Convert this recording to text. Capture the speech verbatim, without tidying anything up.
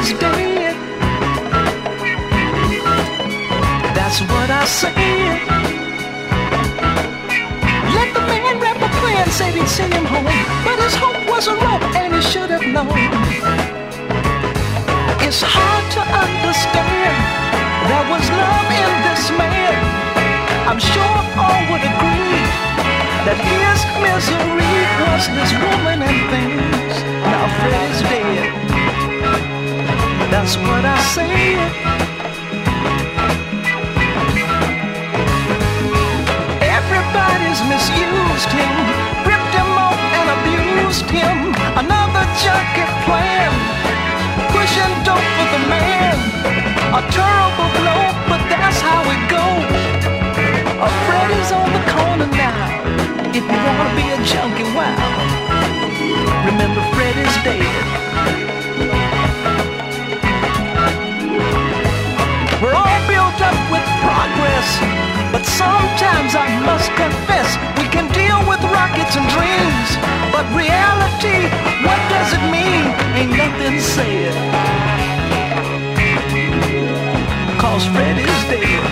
is dead. That's what I said. Let the man rap a plan, said he'd send him home, but his hope wasn't wrong, and he should have known. It's hard to understand there was love in this man. I'm sure all would agree that his misery was this woman and things. Now Freddy's dead. That's what I said. Everybody's misused him, ripped him off and abused him. Another junkie plan, pushing dope for the man. A terrible blow, but that's how it goes. A Freddy's on the corner now. If you wanna be a junkie, wow, remember Freddy's dead. We're all built up with progress, but sometimes I must confess we can deal with rockets and dreams, but reality, what does it mean? Ain't nothing said, 'cause Freddy's dead.